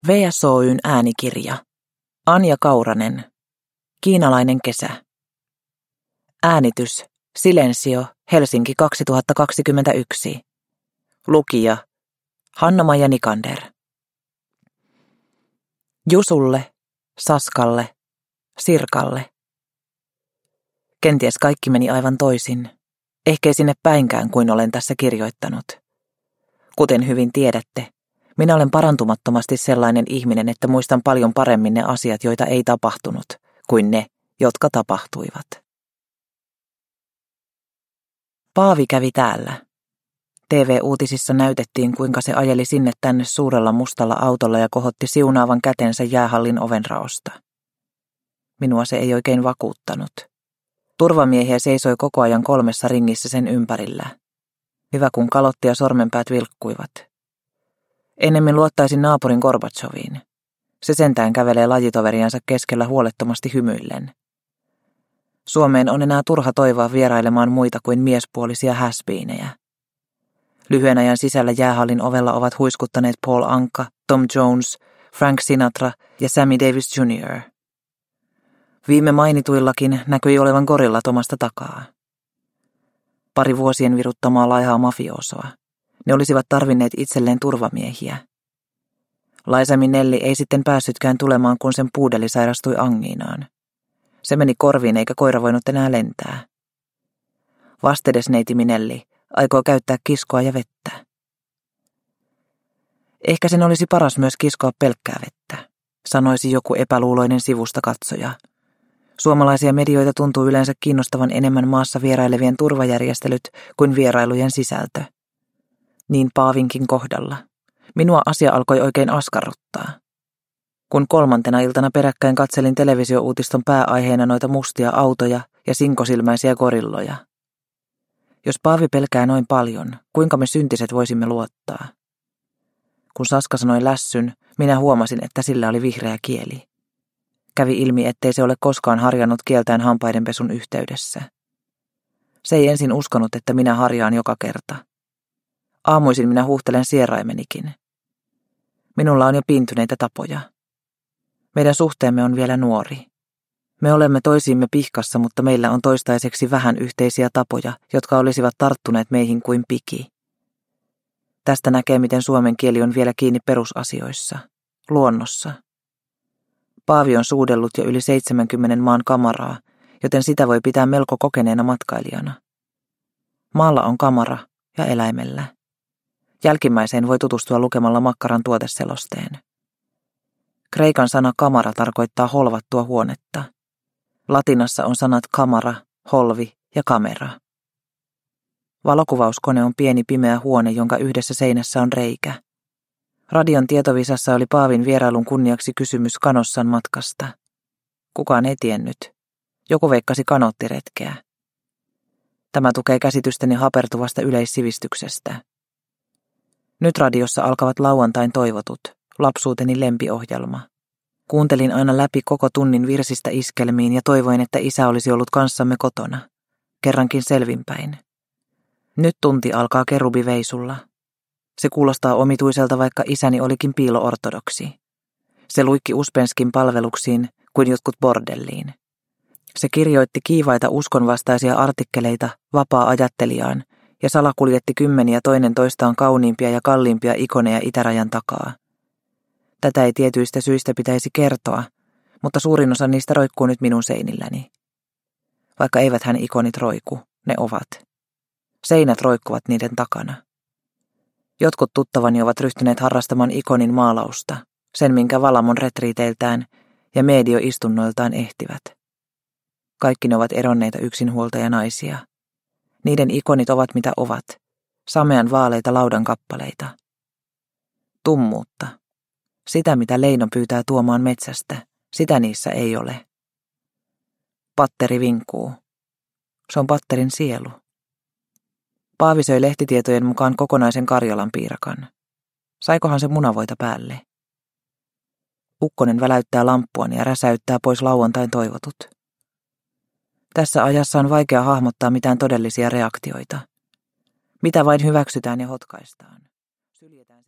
VSOY:n äänikirja. Anja Kauranen. Kiinalainen kesä. Äänitys. Silensio. Helsinki 2021. Lukija. Hanna-Maija Nikander. Jusulle, Saskalle, Sirkalle. Kenties kaikki meni aivan toisin. Ehkei sinne päinkään kuin olen tässä kirjoittanut. Kuten hyvin tiedätte, minä olen parantumattomasti sellainen ihminen, että muistan paljon paremmin ne asiat, joita ei tapahtunut, kuin ne, jotka tapahtuivat. Paavi kävi täällä. TV-uutisissa näytettiin, kuinka se ajeli sinne tänne suurella mustalla autolla ja kohotti siunaavan kätensä jäähallin ovenraosta. Minua se ei oikein vakuuttanut. Turvamiehiä seisoi koko ajan 3 ringissä sen ympärillä. Hyvä kun kalotti ja sormenpäät vilkkuivat. Ennemmin luottaisin naapurin Gorbatsoviin. Se sentään kävelee lajitoveriansa keskellä huolettomasti hymyillen. Suomeen on enää turha toivoa vierailemaan muita kuin miespuolisia häsbiinejä. Lyhyen ajan sisällä jäähallin ovella ovat huiskuttaneet Paul Anka, Tom Jones, Frank Sinatra ja Sammy Davis Jr. Viime mainituillakin näkyi olevan gorillat omasta takaa. Pari vuosien viruttamaa laihaa mafiosoa. Ne olisivat tarvinneet itselleen turvamiehiä. Liza Minnelli ei sitten päässytkään tulemaan, kun sen puudeli sairastui angiinaan. Se meni korviin eikä koira voinut enää lentää. Vastedes neiti Minnelli aikoo käyttää kiskoa ja vettä. Ehkä sen olisi paras myös kiskoa pelkkää vettä, sanoisi joku epäluuloinen sivusta katsoja. Suomalaisia medioita tuntuu yleensä kiinnostavan enemmän maassa vierailevien turvajärjestelyt kuin vierailujen sisältö. Niin Paavinkin kohdalla. Minua asia alkoi oikein askarruttaa. Kun 3. iltana peräkkäin katselin televisiouutiston pääaiheena noita mustia autoja ja sinkosilmäisiä gorilloja. Jos Paavi pelkää noin paljon, kuinka me syntiset voisimme luottaa? Kun Saska sanoi lässyn, minä huomasin, että sillä oli vihreä kieli. Kävi ilmi, ettei se ole koskaan harjannut kieltään hampaidenpesun yhteydessä. Se ei ensin uskonut, että minä harjaan joka kerta. Aamuisin minä huuhtelen sieraimenikin. Minulla on jo piintyneitä tapoja. Meidän suhteemme on vielä nuori. Me olemme toisiimme pihkassa, mutta meillä on toistaiseksi vähän yhteisiä tapoja, jotka olisivat tarttuneet meihin kuin piki. Tästä näkee, miten suomen kieli on vielä kiinni perusasioissa, luonnossa. Paavi on suudellut jo yli 70 maan kamaraa, joten sitä voi pitää melko kokeneena matkailijana. Maalla on kamara ja eläimellä. Jälkimmäiseen voi tutustua lukemalla makkaran tuoteselosteen. Kreikan sana kamara tarkoittaa holvattua huonetta. Latinassa on sanat kamara, holvi ja kamera. Valokuvauskone on pieni pimeä huone, jonka yhdessä seinässä on reikä. Radion tietovisassa oli Paavin vierailun kunniaksi kysymys kanossan matkasta. Kukaan ei tiennyt. Joku veikkasi kanoottiretkeä. Tämä tukee käsitystäni hapertuvasta yleissivistyksestä. Nyt radiossa alkavat lauantain toivotut, lapsuuteni lempiohjelma. Kuuntelin aina läpi koko tunnin virsistä iskelmiin ja toivoin, että isä olisi ollut kanssamme kotona. Kerrankin selvinpäin. Nyt tunti alkaa kerubiveisulla. Se kuulostaa omituiselta, vaikka isäni olikin piilo-ortodoksi. Se luikki Uspenskin palveluksiin kuin jotkut bordelliin. Se kirjoitti kiivaita uskonvastaisia artikkeleita vapaa-ajattelijaan ja salakuljetti kymmeniä toinen toistaan kauniimpia ja kalliimpia ikoneja itärajan takaa. Tätä ei tietyistä syistä pitäisi kertoa, mutta suurin osa niistä roikkuu nyt minun seinilläni. Vaikka eivät hän ikonit roiku, ne ovat. Seinät roikkuvat niiden takana. Jotkut tuttavani ovat ryhtyneet harrastamaan ikonin maalausta, sen minkä Valamon retriiteiltään ja medioistunnoiltaan ehtivät. Kaikki ne ovat eronneita yksinhuoltajanaisia. Niiden ikonit ovat mitä ovat, samean vaaleita laudan kappaleita. Tummuutta. Sitä, mitä Leino pyytää tuomaan metsästä, sitä niissä ei ole. Patteri vinkuu. Se on patterin sielu. Paavi söi lehtitietojen mukaan kokonaisen Karjalan piirakan. Saikohan se munavoita päälle? Ukkonen väläyttää lamppuani ja räsäyttää pois lauantain toivotut. Tässä ajassa on vaikea hahmottaa mitään todellisia reaktioita. Mitä vain hyväksytään ja hotkaistaan. Syljetään